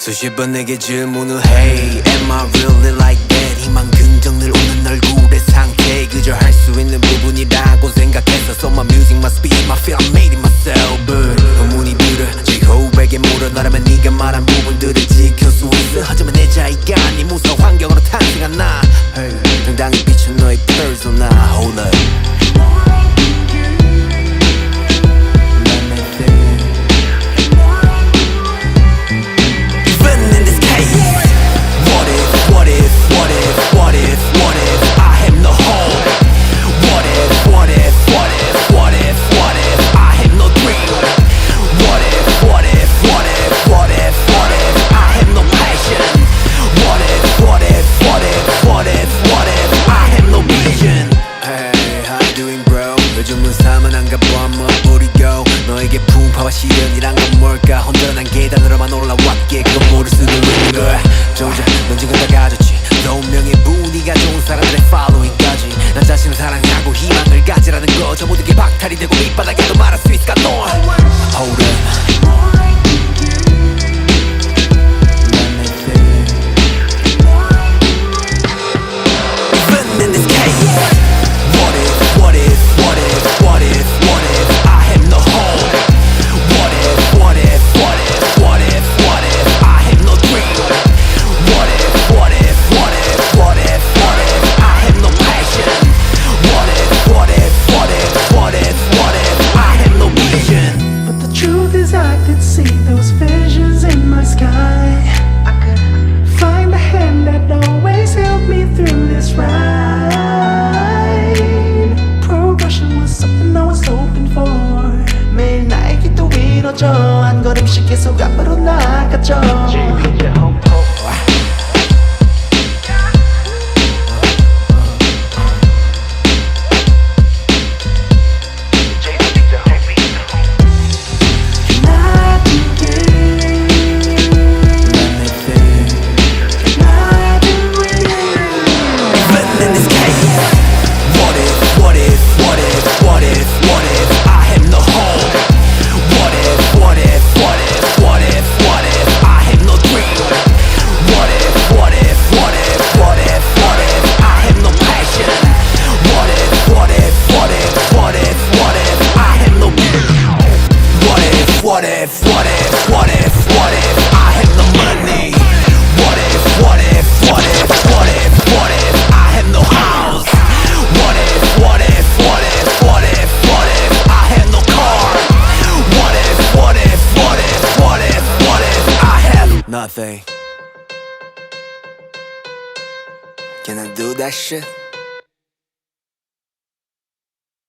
수십 번 내게 질문을 해 Am I really like that? 희망 긍정 늘 오는 얼굴의 상태 그저 할 수 있는 부분이라고 생각해서 So my music must be my feel I made it myself But 의문이 들어 제호흡에게 물어 너라면 네가 말한 부분들을 지킬 수 있어 하지만 내 자의가 아닌 무서운 환경으로 탄생한 나 당당히 비춘 너의 persona Hold up 요즘은 사만한가 봐 한번 뿌리고 너에게 풍파와 시련이란 건 뭘까 혼돈한 계단으로만 올라왔기에 그건 모를 수도 있는 거야 정작 넌 지금 다 가졌지 너 운명의 분위기가 좋은 사람들의 following까지 난 자신을 사랑하고 희망을 가지라는 거 저 모든 게 박탈이 되고 밑바닥에도 말할 수 있을까 너 Hold up 한 걸음씩 계속 앞으로 나아갔죠 What if I had no money? What if I had no house? What if I had no car? What if I have nothing? Can I do that shit?